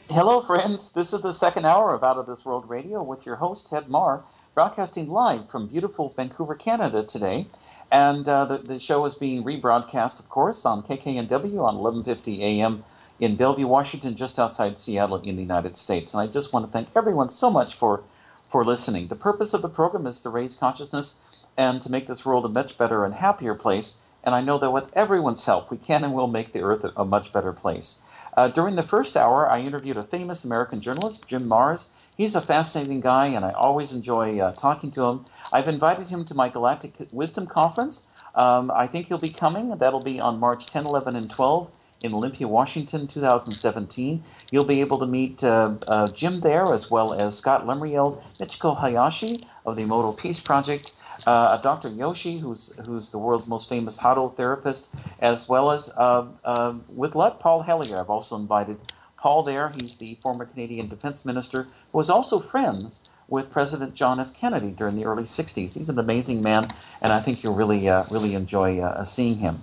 Hello, friends. This is the second hour of Out of This World Radio with your host, Ted Marr, broadcasting live from beautiful Vancouver, Canada today. And the show is being rebroadcast, of course, on KKNW on 1150 a.m. in Bellevue, Washington, just outside Seattle in the United States. And I just want to thank everyone so much for listening. The purpose of the program is to raise consciousness and to make this world a much better and happier place. And I know that with everyone's help, we can and will make the earth a much better place. During the first hour, I interviewed a famous American journalist, Jim Marrs. He's a fascinating guy, and I always enjoy talking to him. I've invited him to my Galactic Wisdom Conference. I think he'll be coming. That'll be on March 10, 11, and 12 in Olympia, Washington, 2017. You'll be able to meet Jim there, as well as Scott Lemriel, Michiko Hayashi of the Emoto Peace Project, Dr. Yoshi, who's the world's most famous Hado therapist, as well as with luck, Paul Hellyer. I've also invited Paul there. He's the former Canadian Defense Minister who was also friends with President John F. Kennedy during the early 60s. He's an amazing man, and I think you'll really enjoy seeing him.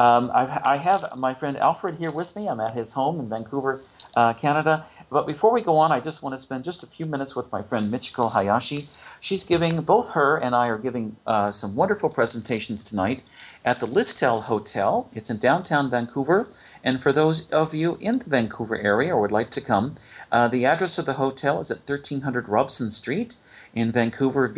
I have my friend Alfred here with me. I'm at his home in Vancouver, Canada. But before we go on, I just want to spend just a few minutes with my friend Michiko Hayashi. Both her and I are giving some wonderful presentations tonight at the Listel Hotel. It's in downtown Vancouver. And for those of you in the Vancouver area or would like to come, the address of the hotel is at 1300 Robson Street in Vancouver,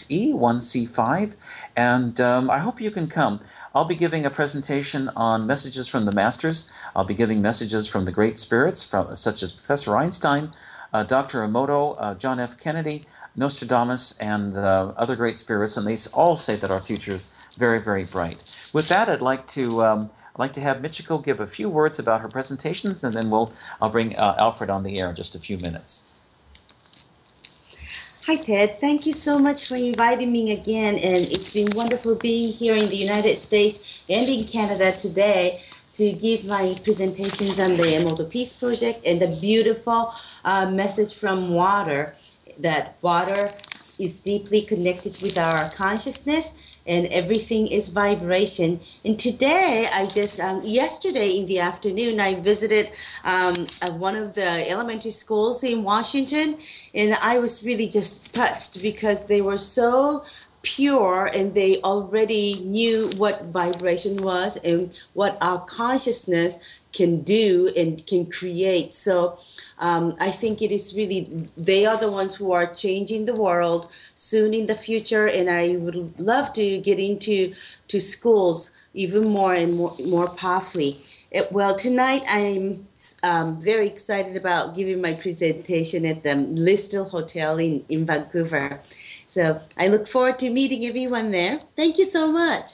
V6E1C5. And I hope you can come. I'll be giving a presentation on messages from the Masters. I'll be giving messages from the great spirits, such as Professor Einstein, Dr. Emoto, John F. Kennedy, Nostradamus, and other great spirits, and they all say that our future is very, very bright. With that, I'd like to have Michiko give a few words about her presentations, and then I'll bring Alfred on the air in just a few minutes. Hi, Ted. Thank you so much for inviting me again, and it's been wonderful being here in the United States and in Canada today to give my presentations on the Emoto Peace Project and the beautiful message from water, that water is deeply connected with our consciousness and everything is vibration. And today, yesterday in the afternoon, I visited one of the elementary schools in Washington, and I was really just touched because they were so pure and they already knew what vibration was and what our consciousness can do and can create. So I think it is really, they are the ones who are changing the world soon in the future, and I would love to get into schools even more and more powerfully. Well, tonight I'm very excited about giving my presentation at the Listel Hotel in Vancouver. So I look forward to meeting everyone there. Thank you so much.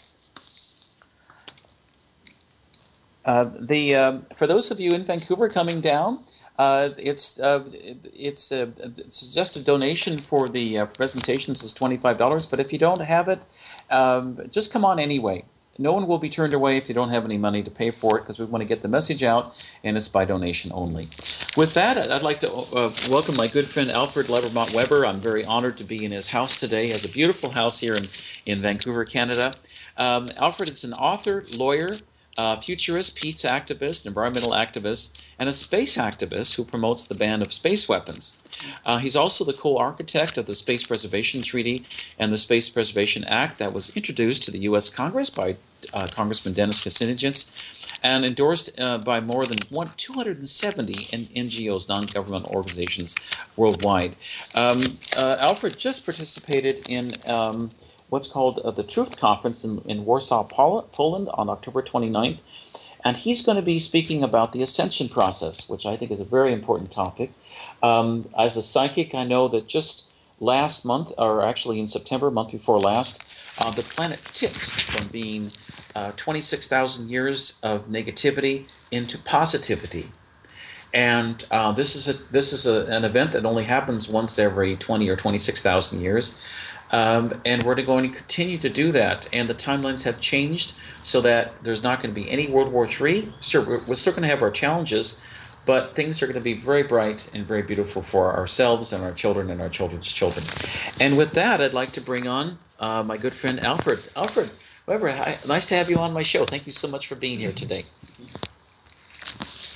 For those of you in Vancouver coming down, it's just a donation for the presentations is $25. But if you don't have it, just come on anyway. No one will be turned away if you don't have any money to pay for it, because we want to get the message out, and it's by donation only. With that, I'd like to welcome my good friend Alfred Levermont Weber. I'm very honored to be in his house today. He has a beautiful house here in Vancouver, Canada. Alfred is an author, lawyer, futurist, peace activist, environmental activist, and a space activist who promotes the ban of space weapons. He's also the co-architect of the Space Preservation Treaty and the Space Preservation Act that was introduced to the U.S. Congress by Congressman Dennis Kucinich and endorsed by more than 270 NGOs, non-government organizations worldwide. Alfred just participated in what's called the Truth Conference in Warsaw, Poland on October 29th. And he's going to be speaking about the ascension process, which I think is a very important topic. As a psychic, I know that just last month, or actually in September, month before last, the planet tipped from being 26,000 years of negativity into positivity. And this is an event that only happens once every 20 or 26,000 years. And we're going to continue to do that. And the timelines have changed so that there's not going to be any World War III. Sure, we're still going to have our challenges, but things are going to be very bright and very beautiful for ourselves and our children and our children's children. And with that, I'd like to bring on my good friend Alfred. Alfred Weber, nice to have you on my show. Thank you so much for being here today.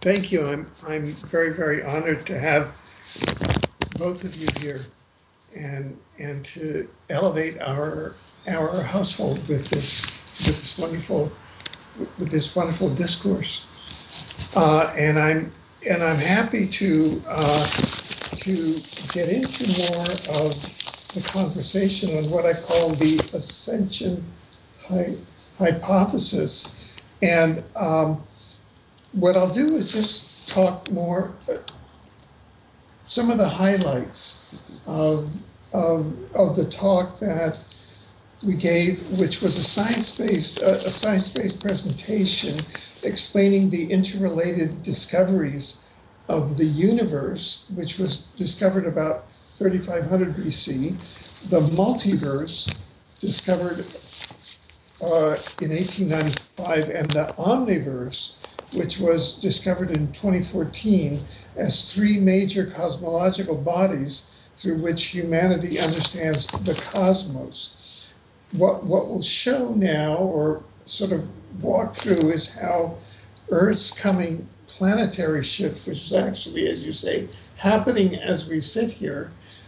Thank you. I'm very, very honored to have both of you here and to elevate our household with this wonderful discourse. And I'm happy to get into more of the conversation on what I call the ascension hypothesis. And what I'll do is just talk more some of the highlights of the talk that we gave, which was a science-based presentation explaining the interrelated discoveries of the universe, which was discovered about 3500 BC, the multiverse discovered in 1895, and the omniverse, which was discovered in 2014 as three major cosmological bodies through which humanity understands the cosmos. What we'll show now, or sort of walk through, is how Earth's coming planetary shift, which is actually, as you say, happening as we sit here,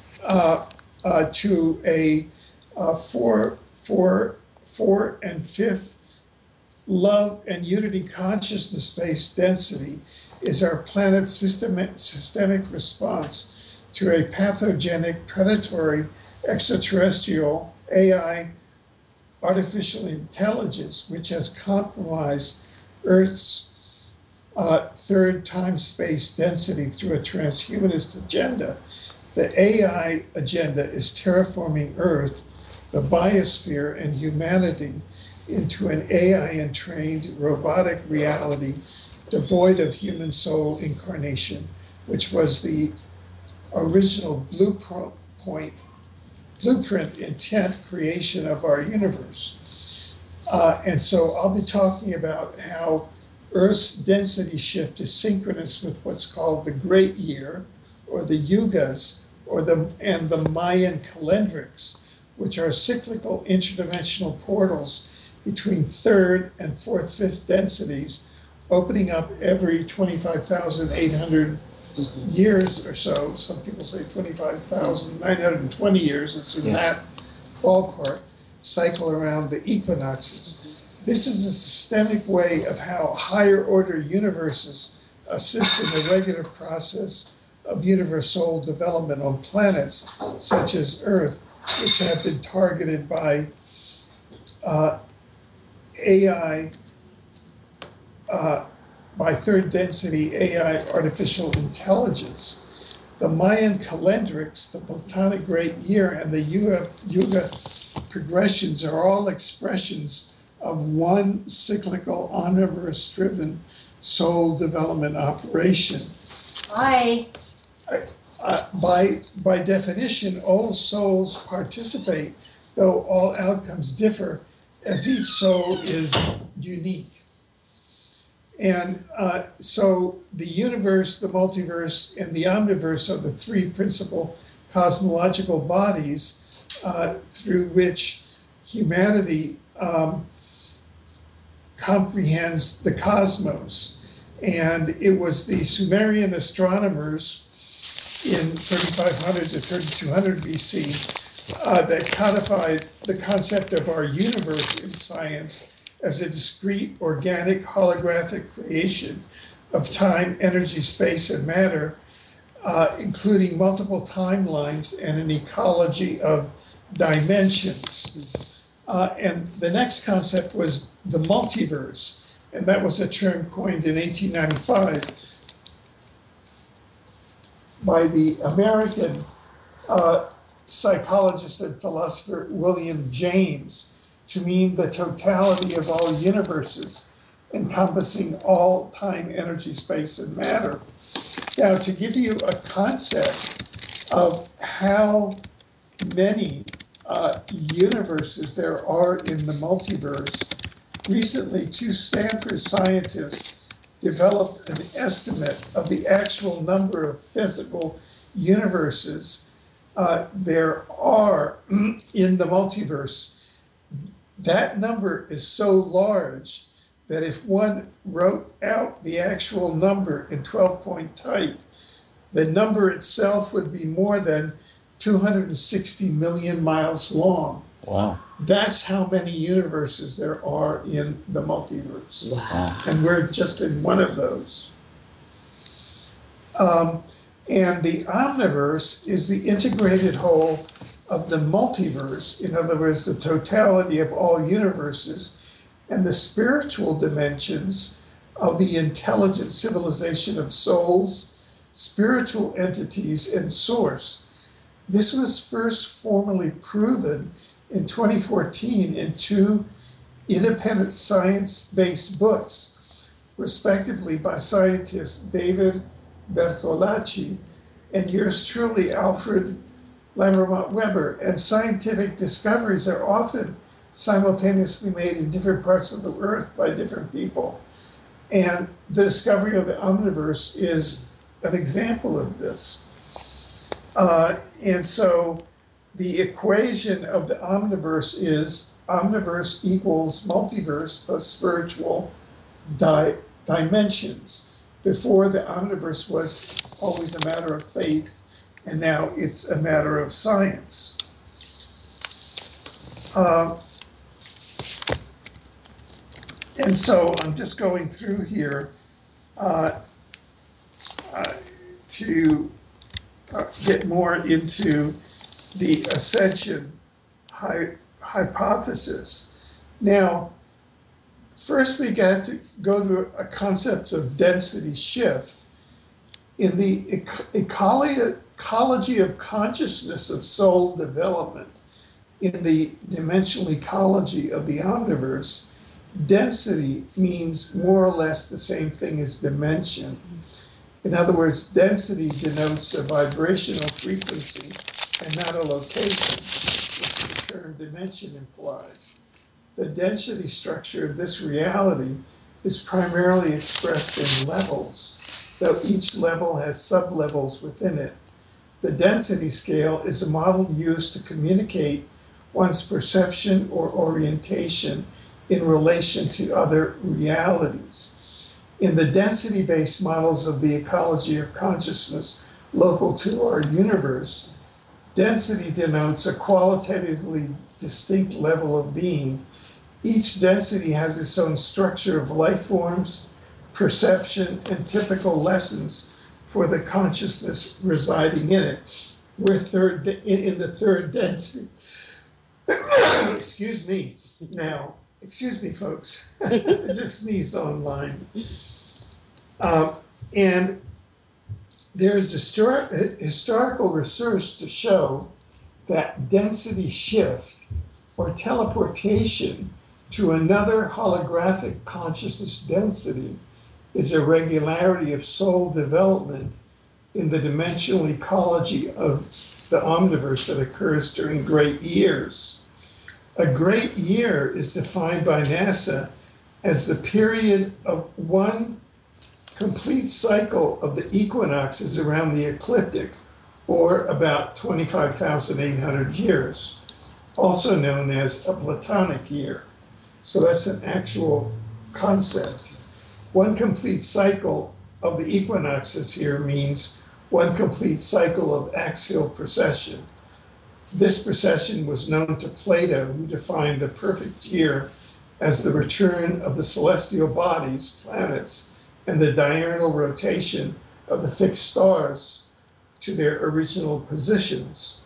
to a four and fifth love and unity consciousness-based density is our planet's systemic response to a pathogenic, predatory, extraterrestrial AI artificial intelligence, which has compromised Earth's third time-space density through a transhumanist agenda. The AI agenda is terraforming Earth, the biosphere, and humanity into an AI-entrained robotic reality devoid of human soul incarnation, which was the original blueprint intent creation of our universe. And so I'll be talking about how Earth's density shift is synchronous with what's called the Great Year, or the Yugas, and the Mayan calendrics, which are cyclical interdimensional portals between third and fourth, fifth densities, opening up every 25,800 years or so. Some people say 25,920 years. It's in that ballpark, cycle around the equinoxes. This is a systemic way of how higher order universes assist in the regular process of universal development on planets such as Earth, which have been targeted by AI, by third density AI artificial intelligence. The Mayan calendrics, the Platonic Great Year, and the Yuga progressions are all expressions of one cyclical omniverse-driven soul development operation. Hi. By definition, all souls participate, though all outcomes differ, as each soul is unique. And so the universe, the multiverse, and the omniverse are the three principal cosmological bodies through which humanity comprehends the cosmos. And it was the Sumerian astronomers in 3500 to 3200 BC that codified the concept of our universe in science as a discrete, organic, holographic creation of time, energy, space, and matter, including multiple timelines and an ecology of dimensions. And the next concept was the multiverse, and that was a term coined in 1895 by the American psychologist and philosopher William James, to mean the totality of all universes, encompassing all time, energy, space, and matter. Now, to give you a concept of how many universes there are in the multiverse, recently 2 Stanford scientists developed an estimate of the actual number of physical universes there are in the multiverse. That number is so large that if one wrote out the actual number in 12-point type, the number itself would be more than 260 million miles long. Wow. That's how many universes there are in the multiverse. Wow. And we're just in one of those. And the omniverse is the integrated whole of the multiverse, in other words, the totality of all universes, and the spiritual dimensions of the intelligent civilization of souls, spiritual entities, and source. This was first formally proven in 2014 in two independent science-based books, respectively by scientists David Bertolacci and yours truly, Alfred Lambermont Weber. And scientific discoveries are often simultaneously made in different parts of the earth by different people. And the discovery of the omniverse is an example of this. And so the equation of the omniverse is omniverse equals multiverse plus spiritual dimensions. Before, the omniverse was always a matter of faith, and now it's a matter of science. And so I'm just going through here to get more into the ascension hypothesis. Now, first we got to go to a concept of density shift. In the ecology of consciousness of soul development, in the dimensional ecology of the omniverse, density means more or less the same thing as dimension. In other words, density denotes a vibrational frequency and not a location, which the term dimension implies. The density structure of this reality is primarily expressed in levels, though each level has sub-levels within it. The density scale is a model used to communicate one's perception or orientation in relation to other realities. In the density-based models of the ecology of consciousness local to our universe, density denotes a qualitatively distinct level of being. Each density has its own structure of life forms, perception, and typical lessons for the consciousness residing in it. We're in the third density. Excuse me. Now, excuse me, folks. I just sneezed online. And there's historical research to show that density shift or teleportation to another holographic consciousness density is a regularity of soul development in the dimensional ecology of the omniverse that occurs during great years. A great year is defined by NASA as the period of one complete cycle of the equinoxes around the ecliptic, or about 25,800 years, also known as a Platonic year. So that's an actual concept. One complete cycle of the equinoxes here means one complete cycle of axial precession. This precession was known to Plato, who defined the perfect year as the return of the celestial bodies, planets, and the diurnal rotation of the fixed stars to their original positions.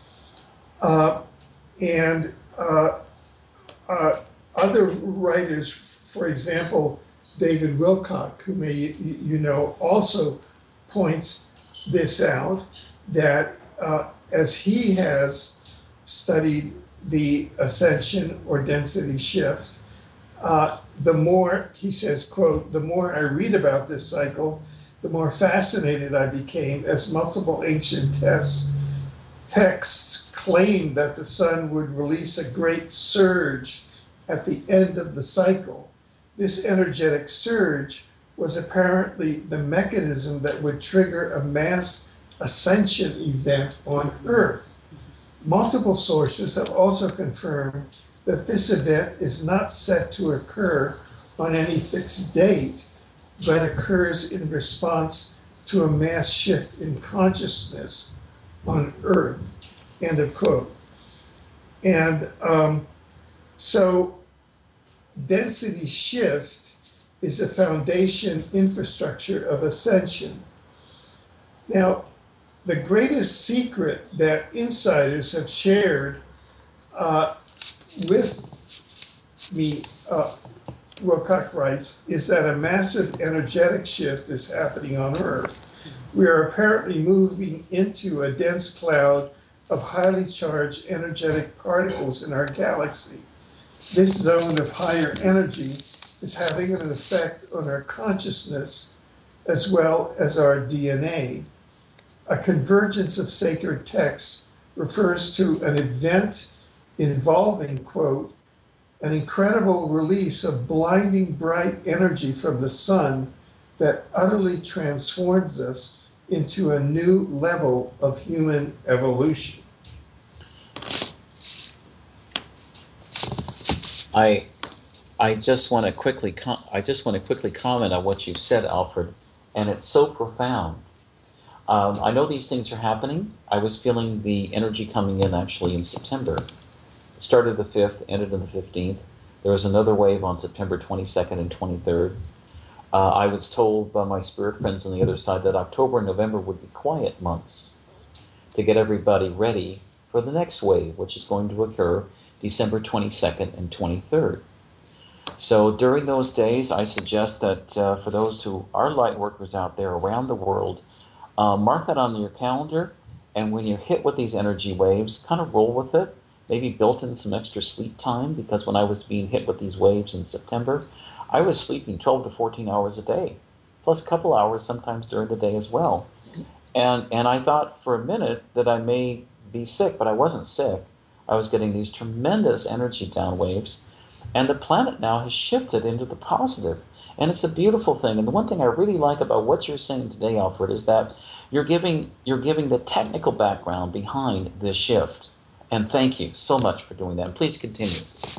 Other writers, for example, David Wilcock, who you know, also points this out, that as he has studied the ascension or density shift, the more, he says, quote, the more I read about this cycle, the more fascinated I became, as multiple ancient texts claim that the sun would release a great surge at the end of the cycle. This energetic surge was apparently the mechanism that would trigger a mass ascension event on Earth. Multiple sources have also confirmed that this event is not set to occur on any fixed date, but occurs in response to a mass shift in consciousness on Earth, end of quote. And so density shift is a foundation infrastructure of ascension. Now, the greatest secret that insiders have shared with me, Wilcock writes, is that a massive energetic shift is happening on Earth. We are apparently moving into a dense cloud of highly charged energetic particles in our galaxy. This zone of higher energy is having an effect on our consciousness as well as our DNA. A convergence of sacred texts refers to an event involving, quote, an incredible release of blinding bright energy from the sun that utterly transforms us into a new level of human evolution. I just want to quickly comment on what you've said, Alfred, and it's so profound. I know these things are happening. I was feeling the energy coming in actually in September. It started the 5th, ended on the 15th. There was another wave on September 22nd and 23rd. I was told by my spirit friends on the other side that October and November would be quiet months to get everybody ready for the next wave, which is going to occur December 22nd and 23rd. So during those days, I suggest that for those who are light workers out there around the world, mark that on your calendar, and when you're hit with these energy waves, kind of roll with it. Maybe built in some extra sleep time, because when I was being hit with these waves in September, I was sleeping 12 to 14 hours a day, plus a couple hours sometimes during the day as well. And I thought for a minute that I may be sick, but I wasn't sick. I was getting these tremendous energy down waves, and the planet now has shifted into the positive. And it's a beautiful thing. And the one thing I really like about what you're saying today, Alfred, is that you're giving the technical background behind this shift. And thank you so much for doing that. And please continue.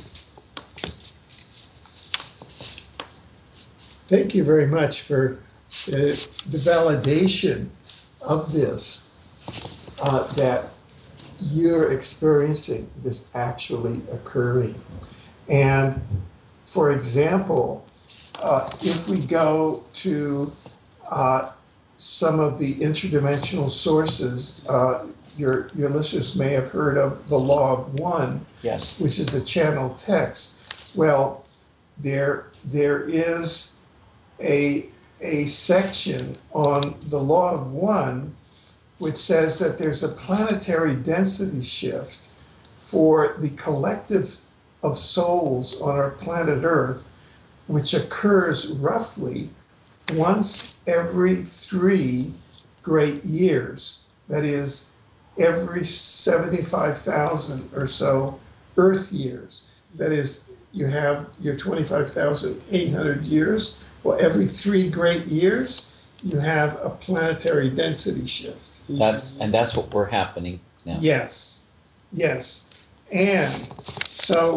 Thank you very much for the validation of this, that you're experiencing this actually occurring. And for example, if we go to some of the interdimensional sources, your listeners may have heard of the Law of One, yes, which is a channel text. Well, there is a section on the Law of One which says that there's a planetary density shift for the collective of souls on our planet Earth, which occurs roughly once every 3 great years. That is, every 75,000 or so Earth years. That is, you have your 25,800 years. Well, every 3 great years, you have a planetary density shift. That's what we're happening now. Yes, yes. And so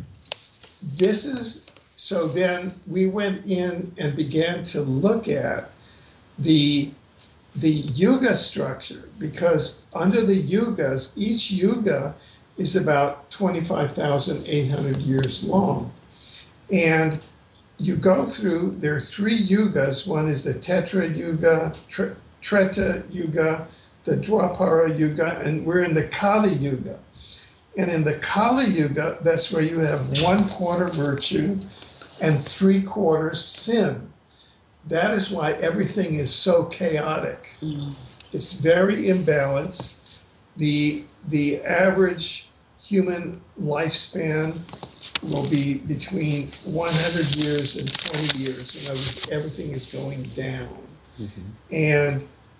then we went in and began to look at the yuga structure, because under the yugas, each yuga is about 25,800 years long. And you go through, there are 3 yugas. One is the Tetra Yuga, Treta Yuga, the Dwapara Yuga, and we're in the Kali Yuga. And in the Kali Yuga, that's where you have 1/4 virtue and 3/4 sin. That is why everything is so chaotic. It's very imbalanced. The average human lifespan will be between 100 years and 20 years. In other words, everything is going down. And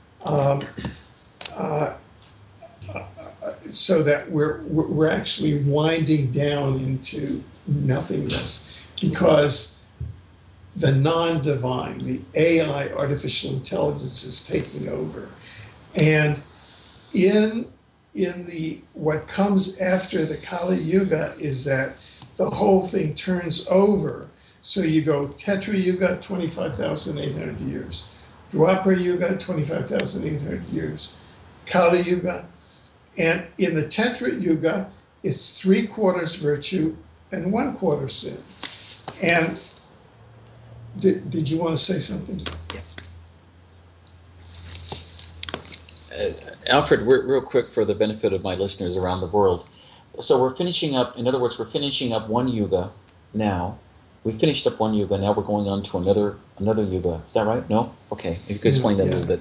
so that we're actually winding down into nothingness, because the non-divine, the AI, artificial intelligence, is taking over. And in the what comes after the Kali Yuga is that the whole thing turns over, So you go Tetra Yuga, 25,800 years. Dwapara Yuga, 25,800 years. Kali Yuga. And in the Tetra Yuga, it's 3/4 virtue and 1/4 sin. And did you want to say something? Alfred, real quick for the benefit of my listeners around the world. So we're finishing up, in other words, we're finishing up one yuga now. We finished up one yuga, now we're going on to another yuga. Is that right? No? Okay, if you could explain that a little bit.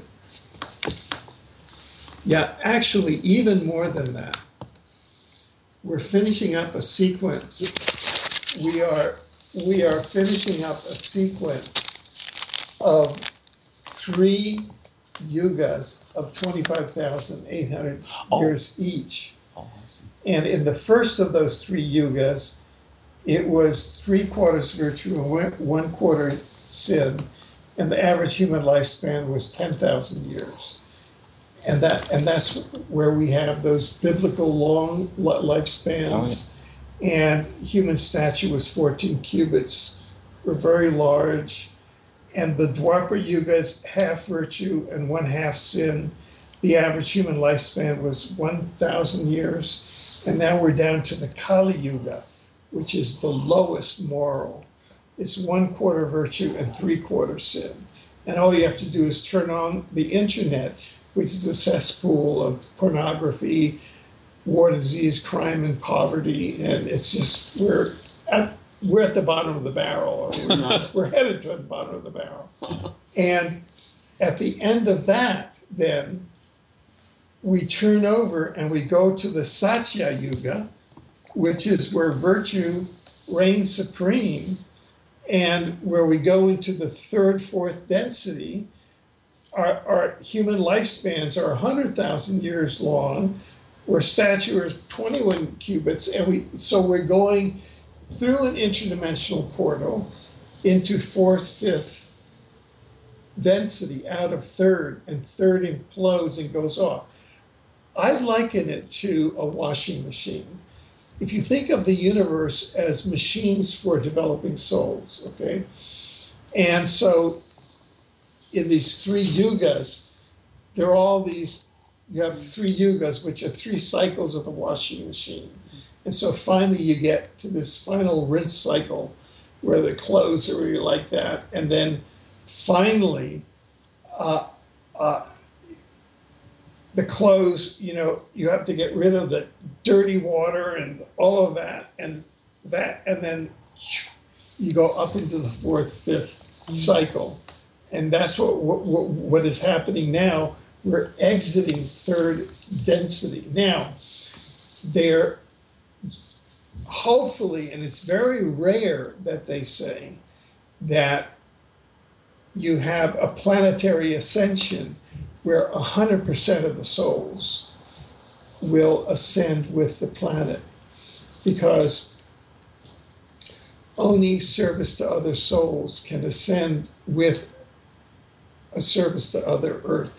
Yeah, actually, even more than that. We're finishing up a sequence. We are finishing up a sequence of 3 yugas of 25,800 years each. Oh, And in the first of those 3 yugas, it was 3/4 virtue and 1/4 sin, and the average human lifespan was 10,000 years. And that's where we have those biblical long lifespans. And human stature was 14 cubits, were very large. And the Dwapara Yuga is half virtue and 1/2 sin. The average human lifespan was 1,000 years. And now we're down to the Kali Yuga, which is the lowest moral. It's 1/4 virtue and 3/4 sin. And all you have to do is turn on the internet, which is a cesspool of pornography, war, disease, crime, and poverty. And it's just, we're at the bottom of the barrel. We're headed to the bottom of the barrel. And at the end of that, then, we turn over and we go to the Satya Yuga, which is where virtue reigns supreme, and where we go into the 3rd, 4th density. Our human lifespans are 100,000 years long, where stature is 21 cubits, and so we're going through an interdimensional portal into 4th, 5th density out of 3rd, and 3rd implodes and goes off. I liken it to a washing machine. If you think of the universe as machines for developing souls, okay? And so in these 3 yugas, there are all these, you have 3 yugas, which are 3 cycles of the washing machine. And so finally you get to this final rinse cycle where the clothes are really like that. And then finally, the clothes, you have to get rid of the dirty water and all of that, and then you go up into the 4th, 5th cycle. And that's what is happening now. We're exiting 3rd density. Now, they're hopefully, and it's very rare that they say that you have a planetary ascension where 100% of the souls will ascend with the planet, because only service to other souls can ascend with a service to other Earth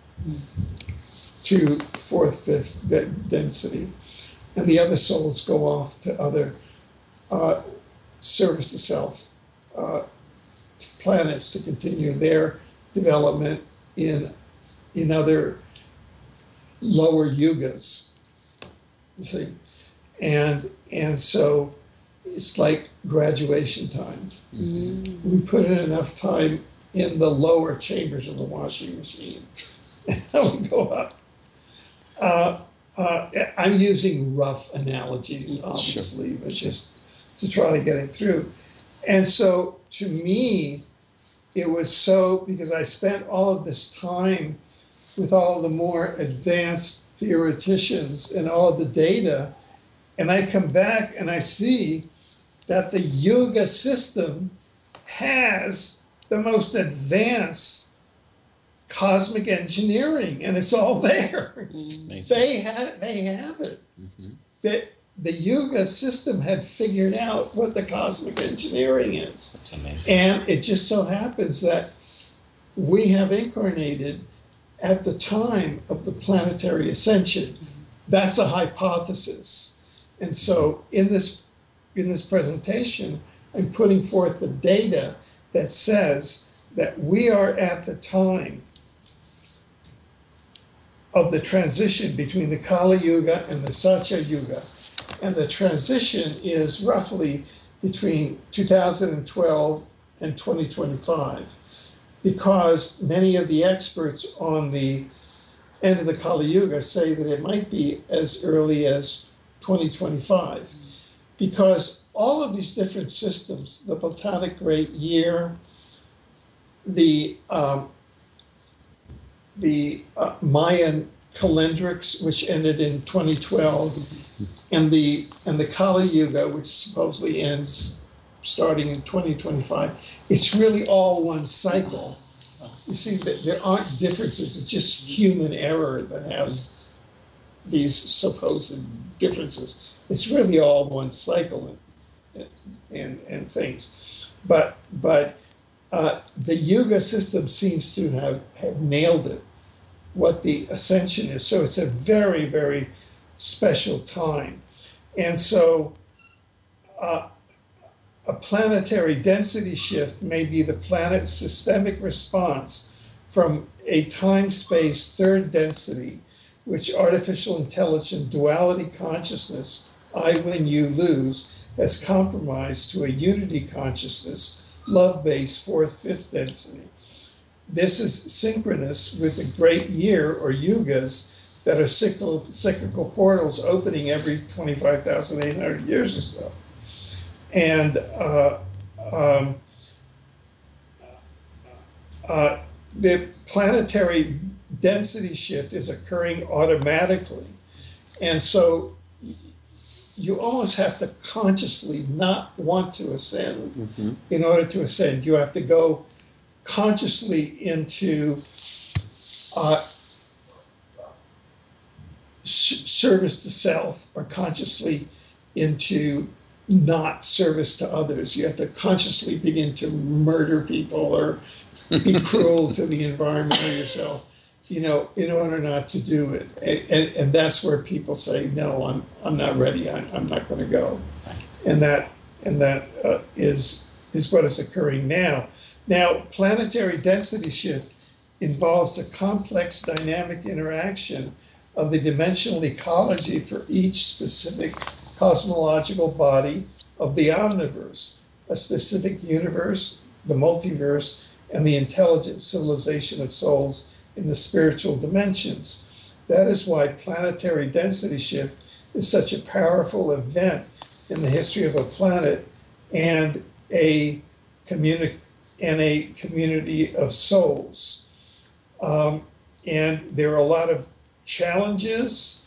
to 4th, 5th density. And the other souls go off to other service to self planets to continue their development in other lower yugas, you see. And so it's like graduation time. We put in enough time in the lower chambers of the washing machine, and we go up. I'm using rough analogies, obviously, but just to try to get it through. And so to me, it was so, because I spent all of this time with all the more advanced theoreticians and all of the data, and I come back and I see that the Yuga system has the most advanced cosmic engineering, and it's all there. They have it. The Yuga system had figured out what the cosmic engineering is. That's amazing. And it just so happens that we have incarnated at the time of the planetary ascension. That's a hypothesis. And so in this presentation, I'm putting forth the data that says that we are at the time of the transition between the Kali Yuga and the Satya Yuga. And the transition is roughly between 2012 and 2025, because many of the experts on the end of the Kali Yuga say that it might be as early as 2025, because all of these different systems, the Platonic Great Year, the Mayan calendrics, which ended in 2012, and the Kali Yuga, which supposedly ends starting in 2025, it's really all one cycle. You see, that there aren't differences. It's just human error that has these supposed differences. It's really all one cycle and things. But the Yuga system seems to have nailed it, what the ascension is. So it's a very, very special time. And so a planetary density shift may be the planet's systemic response from a time-space third density, which artificial intelligent duality consciousness, I win, you lose, has compromised to a unity consciousness, love-based fourth, fifth density. This is synchronous with the great year or yugas that are cyclical portals opening every 25,800 years or so. And the planetary density shift is occurring automatically. And so you almost have to consciously not want to ascend in order to ascend. You have to go consciously into service to self, or consciously into not service to others. You have to consciously begin to murder people or be cruel to the environment or yourself, in order not to do it. And that's where people say, no, I'm not ready. I'm not going to go. And that is what is occurring now. Now, planetary density shift involves a complex dynamic interaction of the dimensional ecology for each specific cosmological body of the omniverse, a specific universe, the multiverse, and the intelligent civilization of souls in the spiritual dimensions. That is why planetary density shift is such a powerful event in the history of a planet and a community of souls. And there are a lot of challenges.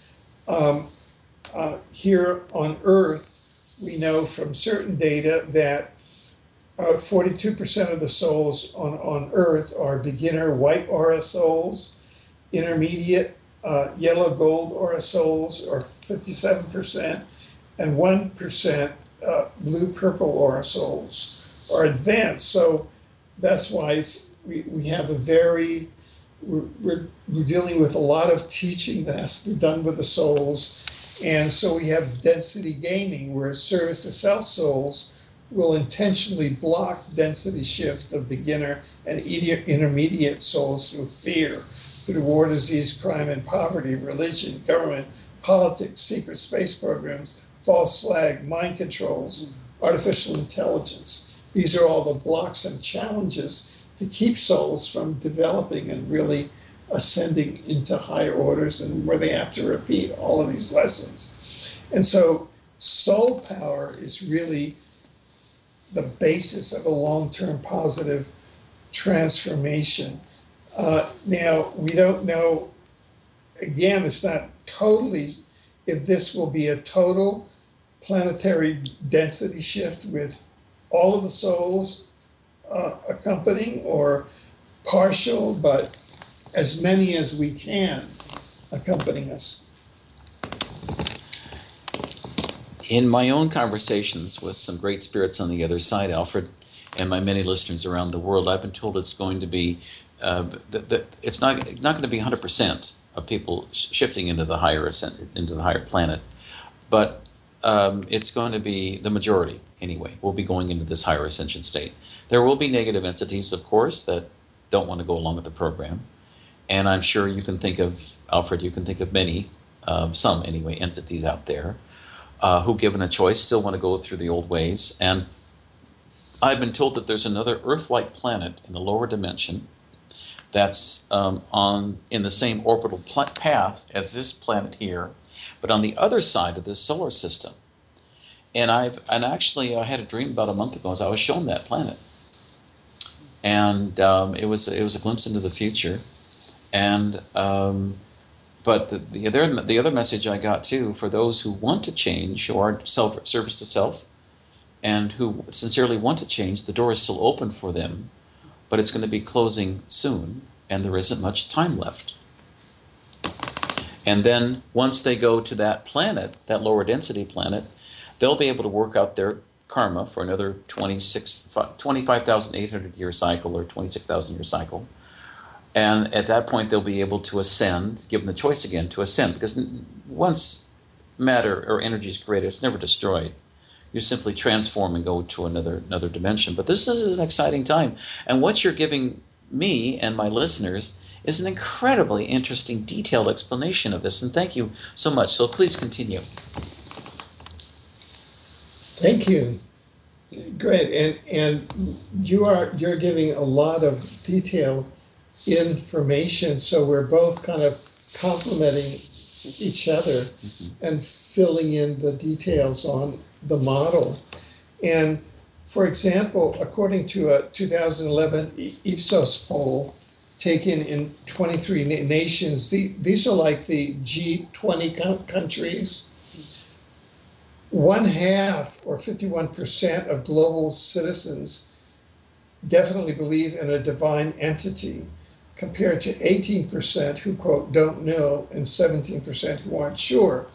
Here on Earth, we know from certain data that 42% of the souls on Earth are beginner white aura souls, intermediate yellow gold aura souls are 57%, and 1% blue purple aura souls are advanced. So that's why we have we're dealing with a lot of teaching that has to be done with the souls. And so we have density gaming, where service to self souls will intentionally block density shift of beginner and intermediate souls through fear, through war, disease, crime, and poverty, religion, government, politics, secret space programs, false flag, mind controls, artificial intelligence. These are all the blocks and challenges to keep souls from developing and really ascending into higher orders, and where they have to repeat all of these lessons. And so soul power is really the basis of a long-term positive transformation. Now, we don't know, again, it's not totally, if this will be a total planetary density shift with all of the souls accompanying, or partial, but as many as we can accompanying us. In my own conversations with some great spirits on the other side, Alfred, and my many listeners around the world, I've been told it's going to be, it's not going to be 100% of people shifting into the higher planet, but it's going to be the majority. anyway, will be going into this higher ascension state. There will be negative entities, of course, that don't want to go along with the program. And I'm sure you can think of, Alfred, you can think of many, some anyway, entities out there who, given a choice, still want to go through the old ways. And I've been told that there's another Earth-like planet in the lower dimension that's in the same orbital path as this planet here, but on the other side of this solar system. And actually I had a dream about a month ago as I was shown that planet, and it was a glimpse into the future. And but the other message I got too, for those who want to change, who are service to self, and who sincerely want to change, the door is still open for them, but it's going to be closing soon, and there isn't much time left. And then once they go to that planet, that lower density planet, they'll be able to work out their karma for another 25,800 year cycle or 26,000 year cycle. And at that point, they'll be able to ascend, given the choice again, to ascend. Because once matter or energy is created, it's never destroyed. You simply transform and go to another dimension. But this is an exciting time. And what you're giving me and my listeners is an incredibly interesting, detailed explanation of this. And thank you so much. So please continue. Thank you. Great. And you're giving a lot of detailed information, so we're both kind of complementing each other and filling in the details on the model. And for example, according to a 2011 Ipsos poll taken in 23 nations, these are like the G20 countries. One half, or 51%, of global citizens definitely believe in a divine entity, compared to 18% who, quote, don't know, and 17% who aren't sure.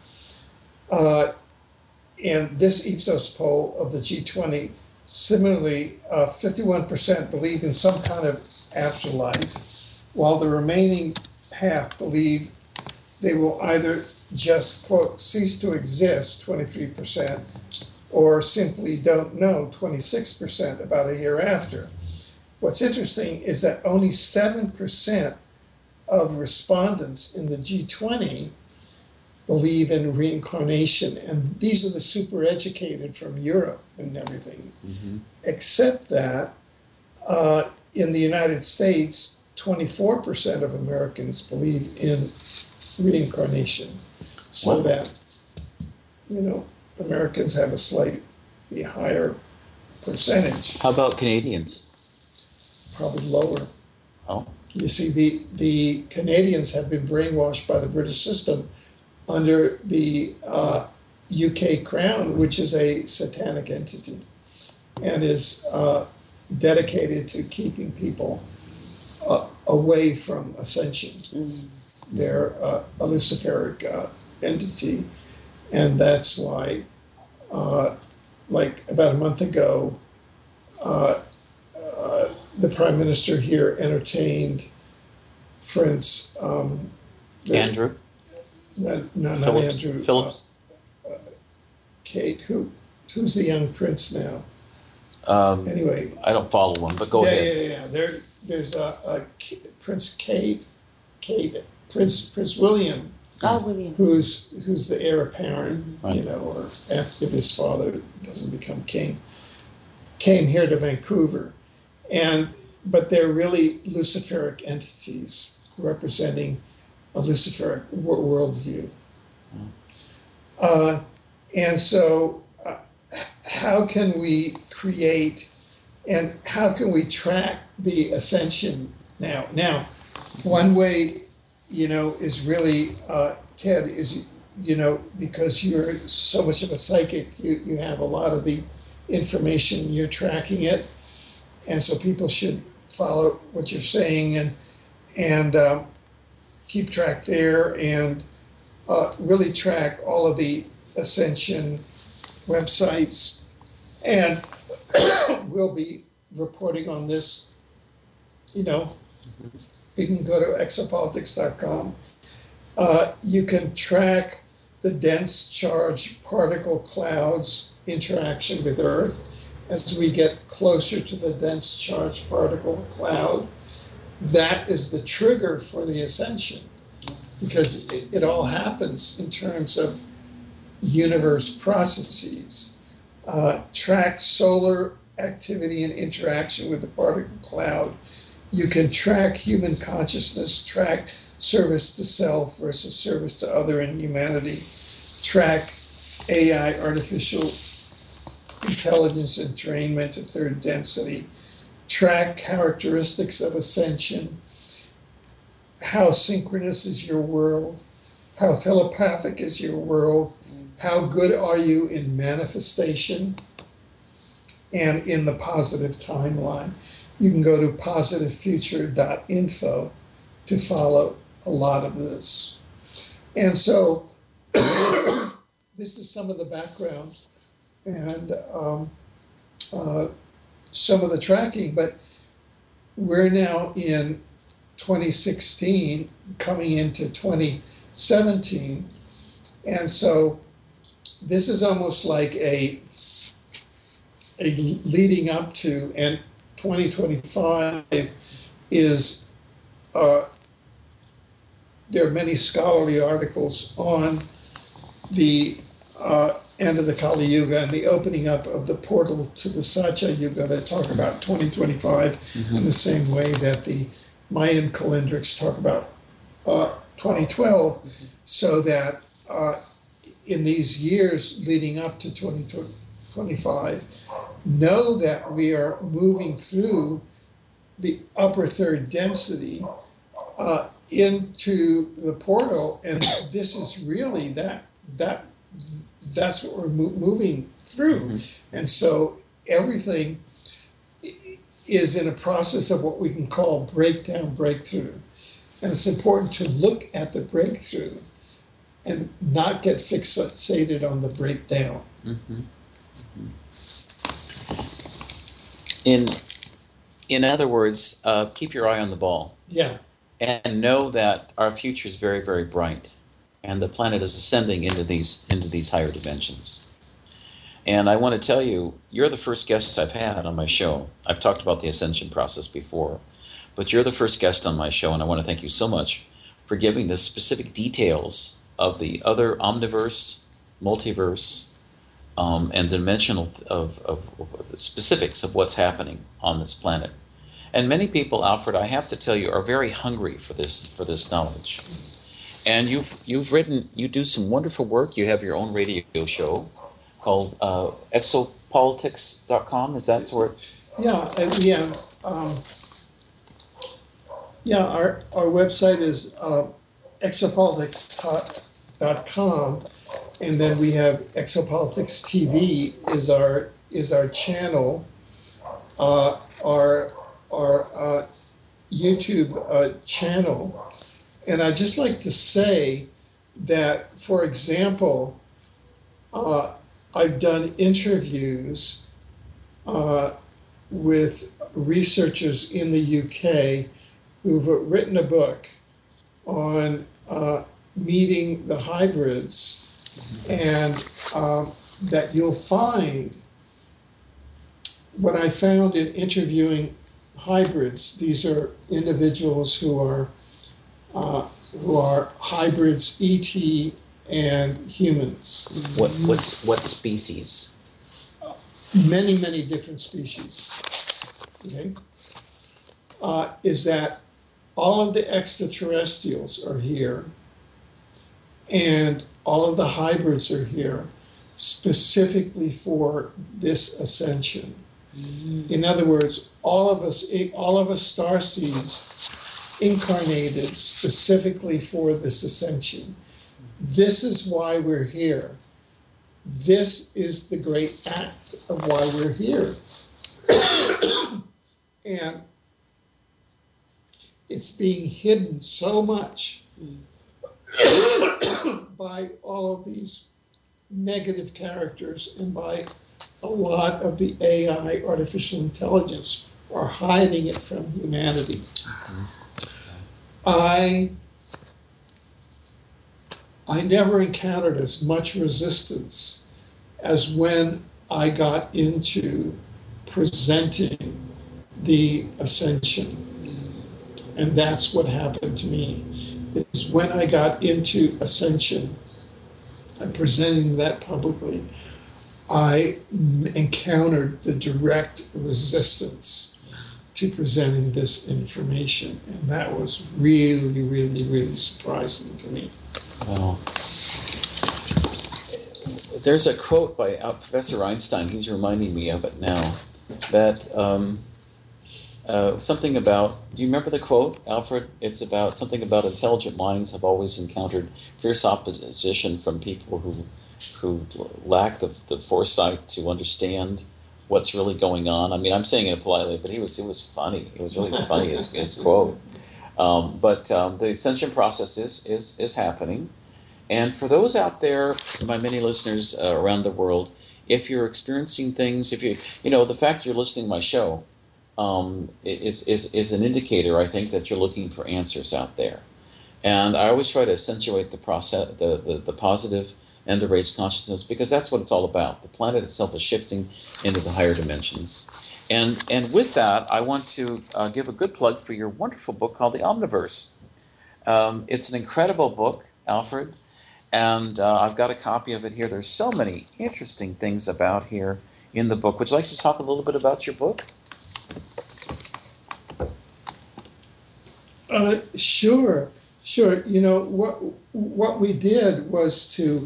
And this Ipsos poll of the G20, similarly, 51% believe in some kind of afterlife, while the remaining half believe they will either just, quote, cease to exist, 23%, or simply don't know, 26%, about a hereafter. What's interesting is that only 7% of respondents in the G20 believe in reincarnation, and these are the super educated from Europe and everything. Except that in the United States, 24% of Americans believe in reincarnation. So that, Americans have a slightly higher percentage. How about Canadians? Probably lower. Oh. You see, the Canadians have been brainwashed by the British system under the UK Crown, which is a satanic entity and is dedicated to keeping people away from ascension. They're a Luciferic entity, and that's why, like about a month ago, the Prime Minister here entertained Prince Andrew? No, not Phillips. Andrew. Phillips? Kate, who's the young prince now? Anyway. I don't follow him, but go ahead. Yeah. There's a Prince Prince William. William. Who's the heir apparent, Right. or if his father doesn't become king, came here to Vancouver. But they're really Luciferic entities representing a Luciferic worldview. And so how can we create and how can we track the ascension now? Now, one way, is really, Ted, is, because you're so much of a psychic, you have a lot of the information, you're tracking it. And so people should follow what you're saying and keep track there and really track all of the Ascension websites. And we'll be reporting on this, You can go to exopolitics.com. You can track the dense charge particle clouds interaction with Earth, as we get closer to the dense charged particle cloud, that is the trigger for the ascension, because it all happens in terms of universe processes. Track solar activity and interaction with the particle cloud. You can track human consciousness, track service to self versus service to other in humanity, track AI, artificial intelligence entrainment to third density, track characteristics of ascension, how synchronous is your world, how telepathic is your world, how good are you in manifestation and in the positive timeline. You can go to positivefuture.info to follow a lot of this. And so this is some of the background and some of the tracking, but we're now in 2016, coming into 2017, and so this is almost like a leading up to, and 2025 is, there are many scholarly articles on the end of the Kali Yuga and the opening up of the portal to the Satya Yuga that talk about 2025 in the same way that the Mayan calendrics talk about 2012, so that in these years leading up to 2025, know that we are moving through the upper third density into the portal, and this is really that's what we're moving through. And so everything is in a process of what we can call breakdown, breakthrough. And it's important to look at the breakthrough and not get fixated on the breakdown. In other words, keep your eye on the ball. Yeah. And know that our future is very, very bright, and the planet is ascending into these higher dimensions. And I want to tell you, you're the first guest I've had on my show. I've talked about the ascension process before, but you're the first guest on my show, and I want to thank you so much for giving the specific details of the other omniverse, multiverse, and dimensional of the specifics of what's happening on this planet. And many people, Alfred, I have to tell you, are very hungry for this knowledge. And you do some wonderful work. You have your own radio show called exopolitics.com. Is that where? Our website is exopolitics.com, and then we have Exopolitics TV is our channel. Our YouTube channel. And I'd just like to say that, for example, I've done interviews with researchers in the UK who've written a book on meeting the hybrids, and that you'll find, what I found in interviewing hybrids, these are individuals who are hybrids, ET and humans. What species? Many different species. Okay, is that all of the extraterrestrials are here, and all of the hybrids are here specifically for this ascension. In other words, all of us starseeds incarnated specifically for this ascension. This is why we're here. This is the great act of why we're here. And it's being hidden so much by all of these negative characters and by a lot of the AI, artificial intelligence, are hiding it from humanity. I never encountered as much resistance as when I got into presenting the ascension. And that's what happened to me, is when I got into ascension and presenting that publicly, I encountered the direct resistance to presenting this information. And that was really, really, really surprising to me. Wow. There's a quote by Professor Einstein, he's reminding me of it now, that something about, do you remember the quote, Alfred? It's about something about intelligent minds have always encountered fierce opposition from people who lack the foresight to understand what's really going on. I mean, I'm saying it politely, but it was funny. It was really funny, his quote. But the ascension process is happening. And for those out there, my many listeners around the world, if you're experiencing things, the fact you're listening to my show is an indicator, I think, that you're looking for answers out there. And I always try to accentuate the process, the positive and to raise consciousness, because that's what it's all about. The planet itself is shifting into the higher dimensions. And with that, I want to give a good plug for your wonderful book called The Omniverse. It's an incredible book, Alfred, and I've got a copy of it here. There's so many interesting things about here in the book. Would you like to talk a little bit about your book? Sure. What we did was to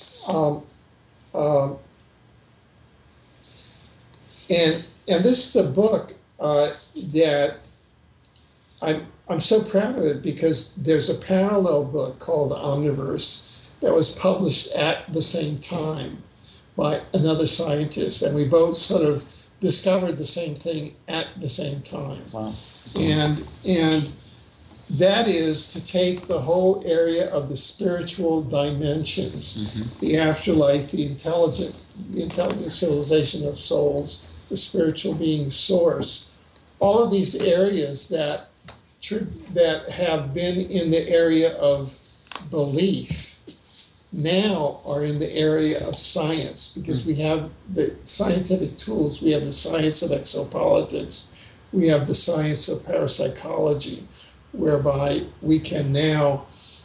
and this is a book that I'm so proud of it, because there's a parallel book called The Omniverse that was published at the same time by another scientist, and we both sort of discovered the same thing at the same time. Wow. And that is to take the whole area of the spiritual dimensions, the afterlife, the intelligent civilization of souls, the spiritual being source, all of these areas that have been in the area of belief now are in the area of science, because we have the scientific tools. We have the science of exopolitics. We have the science of parapsychology, whereby we can now,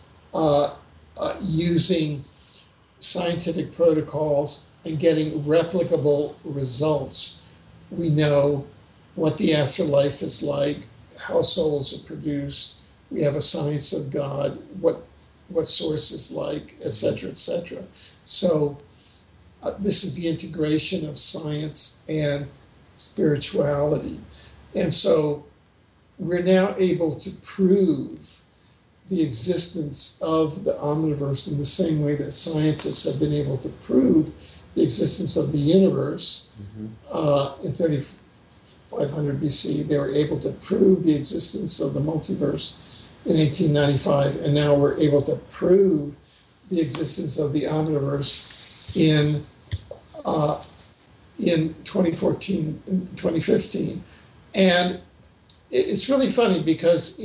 using scientific protocols and getting replicable results, we know what the afterlife is like, how souls are produced. We have a science of God, what source is like, et cetera, et cetera. So this is the integration of science and spirituality. And so we're now able to prove the existence of the omniverse in the same way that scientists have been able to prove the existence of the universe. In 3500 BC, they were able to prove the existence of the multiverse in 1895, and now we're able to prove the existence of the omniverse in 2014, 2015. And it's really funny, because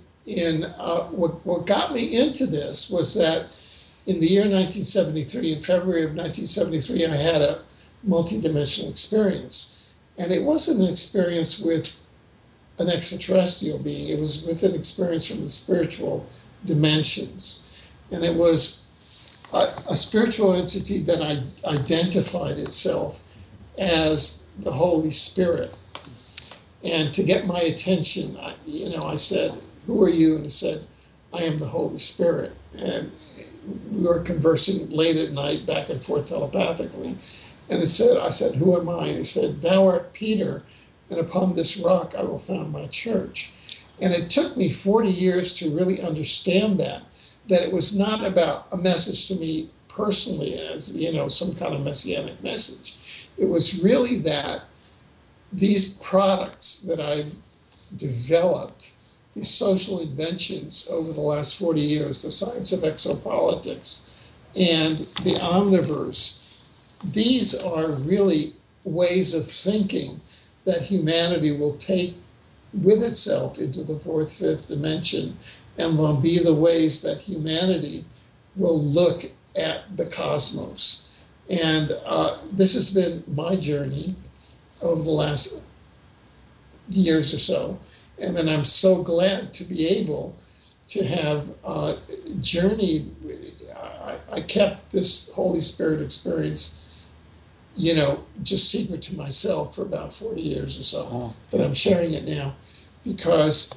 what got me into this was that in the year 1973, in February of 1973, I had a multidimensional experience. And it wasn't an experience with an extraterrestrial being. It was with an experience from the spiritual dimensions. And it was a spiritual entity that identified itself as the Holy Spirit. And to get my attention, I said, "Who are you?" And he said, "I am the Holy Spirit." And we were conversing late at night, back and forth telepathically. And I said, "Who am I?" And he said, "Thou art Peter, and upon this rock I will found my church." And it took me 40 years to really understand that it was not about a message to me personally as, some kind of messianic message. It was really that these products that I've developed, these social inventions over the last 40 years, the science of exopolitics and the omniverse, these are really ways of thinking that humanity will take with itself into the fourth, fifth dimension, and will be the ways that humanity will look at the cosmos. And this has been my journey over the last years or so. And then I'm so glad to be able to have journeyed. I kept this Holy Spirit experience, just secret to myself for about 40 years or so. Oh. But I'm sharing it now because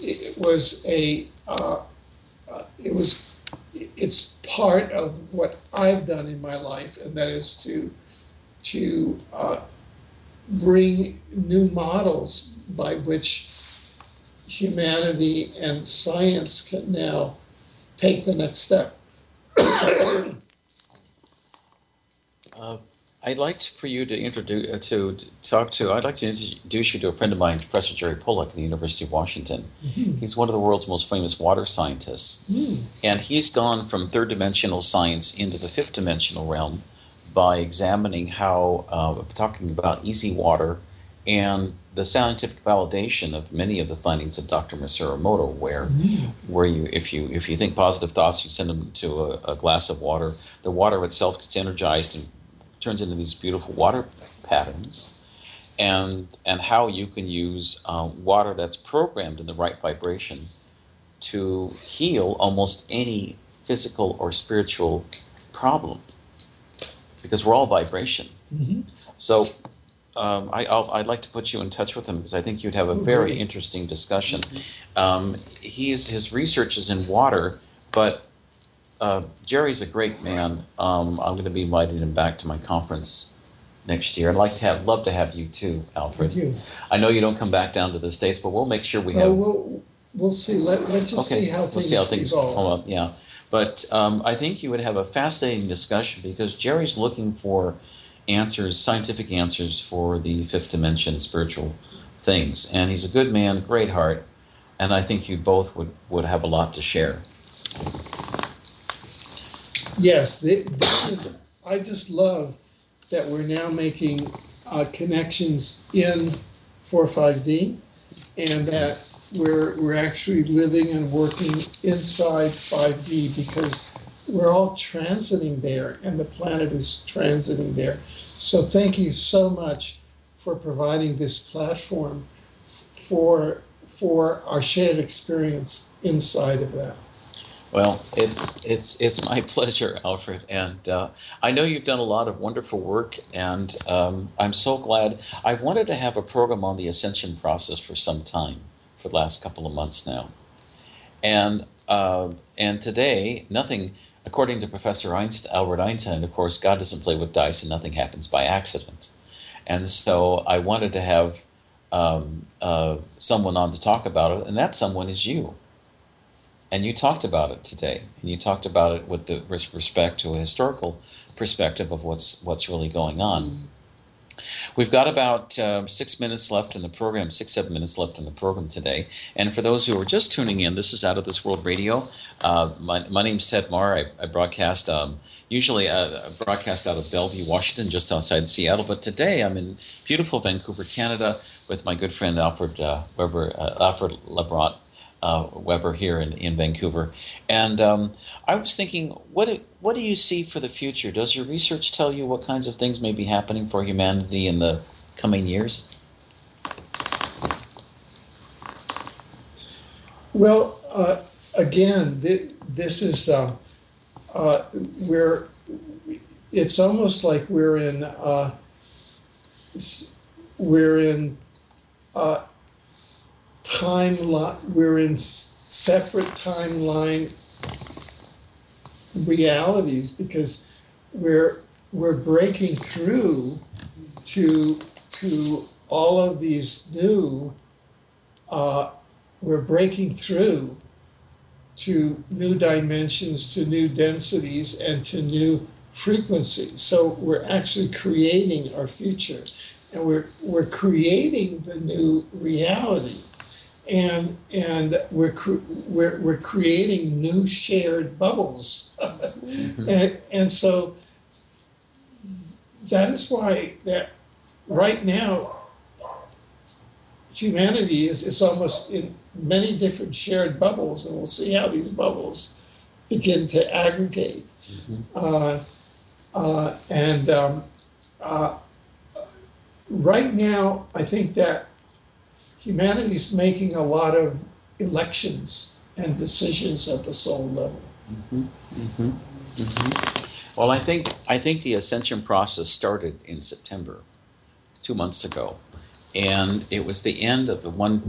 it's part of what I've done in my life, and that is to bring new models by which humanity and science can now take the next step. I'd like for you to I'd like to introduce you to a friend of mine, Professor Jerry Pollack at the University of Washington. Mm-hmm. He's one of the world's most famous water scientists. And he's gone from third dimensional science into the fifth dimensional realm by examining how, talking about easy water and the scientific validation of many of the findings of Dr. Masaru Emoto, where you, if you think positive thoughts, you send them to a glass of water, the water itself gets energized and turns into these beautiful water patterns, and how you can use water that's programmed in the right vibration to heal almost any physical or spiritual problem, because we're all vibration. Mm-hmm. So I'd like to put you in touch with him because I think you'd have a very interesting discussion. His research is in water, but Jerry's a great man. I'm going to be inviting him back to my conference next year. I'd love to have you too, Alfred. Thank you. I know you don't come back down to the States, but we'll make sure we have. We'll see. Let's just see how things evolve. Come up. Yeah, but I think you would have a fascinating discussion because Jerry's looking for answers, scientific answers for the fifth dimension spiritual things, and he's a good man, great heart, and I think you both would have a lot to share. Yes, I just love that we're now making connections in 4-5D, and that we're actually living and working inside 5D because we're all transiting there, and the planet is transiting there. So thank you so much for providing this platform for our shared experience inside of that. Well, it's my pleasure, Alfred, and I know you've done a lot of wonderful work, and I'm so glad. I've wanted to have a program on the ascension process for some time, for the last couple of months now, and today, nothing, according to Professor Albert Einstein, of course, God doesn't play with dice, and nothing happens by accident, and so I wanted to have someone on to talk about it, and that someone is you. And you talked about it today, and you talked about it with the respect to a historical perspective of what's really going on. We've got about 6 minutes left in the program, 7 minutes left in the program today. And for those who are just tuning in, this is Out of This World Radio. My name's Ted Marr. I broadcast, usually broadcast out of Bellevue, Washington, just outside Seattle. But today I'm in beautiful Vancouver, Canada, with my good friend Alfred Lebrant. Weber here in Vancouver, and I was thinking, what do you see for the future? Does your research tell you what kinds of things may be happening for humanity in the coming years? Well, again, this is where it's almost like we're in we're in separate timeline realities because we're breaking through to all of these new we're breaking through to new dimensions, to new densities, and to new frequencies. So we're actually creating our future, and we're creating the new reality. And we're creating new shared bubbles, and so that is why that right now humanity is almost in many different shared bubbles, and we'll see how these bubbles begin to aggregate. And right now, I think that humanity's making a lot of elections and decisions at the soul level. Mm-hmm. Mm-hmm. Mm-hmm. Well, I think the ascension process started in September, 2 months ago, and it was the end of the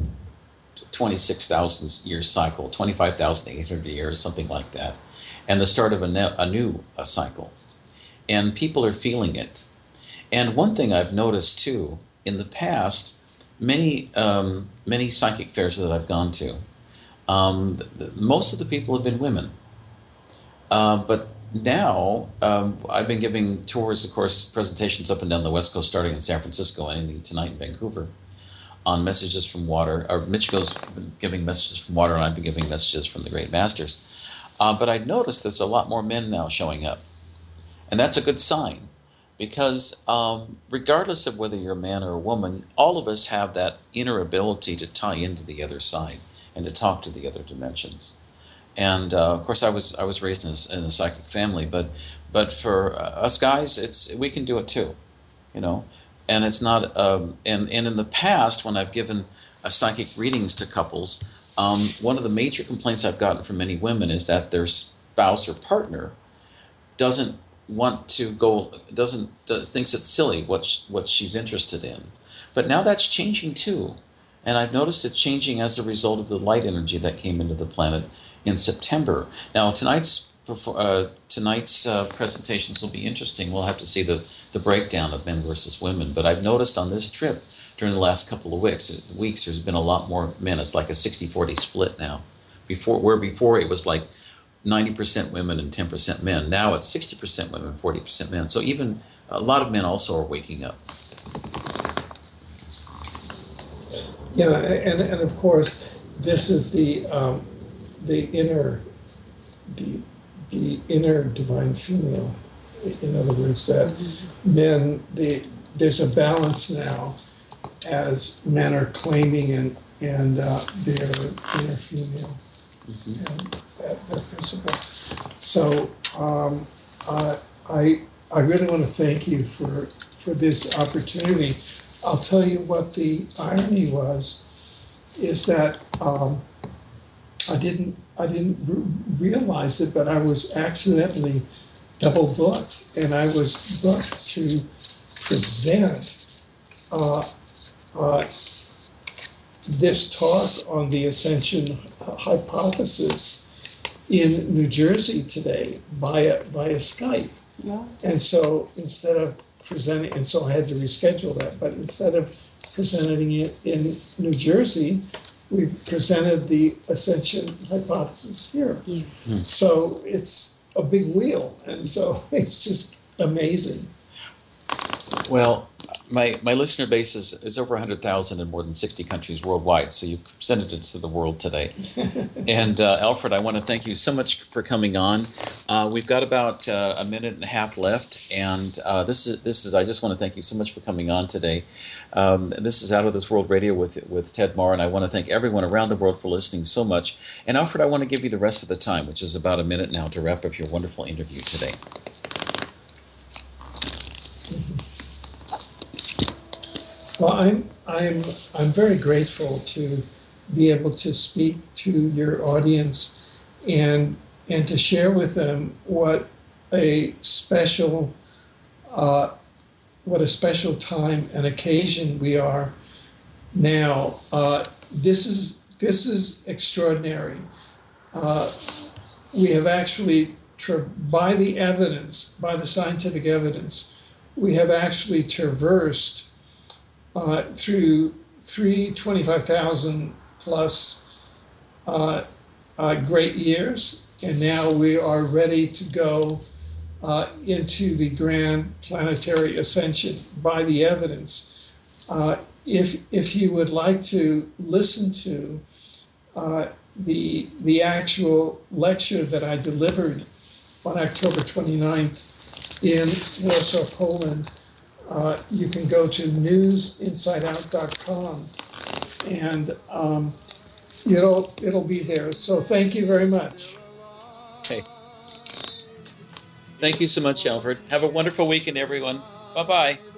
26,000 year cycle, 25,800 years, something like that, and the start of a new cycle. And people are feeling it. And one thing I've noticed too, in the past, many psychic fairs that I've gone to, most of the people have been women. But now I've been giving tours, of course, presentations up and down the West Coast, starting in San Francisco and ending tonight in Vancouver, on messages from water. Or Michiko's been giving messages from water, and I've been giving messages from the Great Masters. But I've noticed there's a lot more men now showing up. And that's a good sign, because regardless of whether you're a man or a woman, all of us have that inner ability to tie into the other side and to talk to the other dimensions. And of course, I was raised in a psychic family, but for us guys, we can do it too, you know. And it's not. And in the past, when I've given psychic readings to couples, one of the major complaints I've gotten from many women is that their spouse or partner doesn't want to go, thinks it's silly what she's interested in. But now that's changing too, and I've noticed it changing as a result of the light energy that came into the planet in September. Now tonight's presentations will be interesting. We'll have to see the breakdown of men versus women. But I've noticed on this trip during the last couple of weeks there's been a lot more men. It's like a 60-40 split now. Before it was like 90% women and 10% men. Now it's 60% women, 40% men. So even a lot of men also are waking up. Yeah, and of course, this is the inner divine female. In other words, that men, there's a balance now as men are claiming and their inner female. Mm-hmm. And that principle. So I really want to thank you for this opportunity. I'll tell you what the irony is that I didn't realize it, but I was accidentally double booked, and I was booked to present this talk on the ascension hypothesis in New Jersey today via Skype. Yeah. And so instead of presenting, and so I had to reschedule that, but instead of presenting it in New Jersey, we presented the ascension hypothesis here. Yeah. So it's a big wheel, and so it's just amazing. Well, my listener base is over 100,000 in more than 60 countries worldwide, so you've presented it to the world today. And Alfred, I want to thank you so much for coming on. We've got about a minute and a half left, and this is. I just want to thank you so much for coming on today. This is Out of This World Radio with Ted Marr, and I want to thank everyone around the world for listening so much. And Alfred, I want to give you the rest of the time, which is about a minute now, to wrap up your wonderful interview today. Well, I'm very grateful to be able to speak to your audience and to share with them what a special time and occasion we are now. This is extraordinary. We have actually, by the scientific evidence, we have actually traversed through 25,000 plus great years, and now we are ready to go into the grand planetary ascension by the evidence. If you would like to listen to the actual lecture that I delivered on October 29th in Warsaw, Poland, you can go to newsinsideout.com, and it'll be there. So thank you very much. Okay. Thank you so much, Alfred. Have a wonderful weekend, everyone. Bye-bye.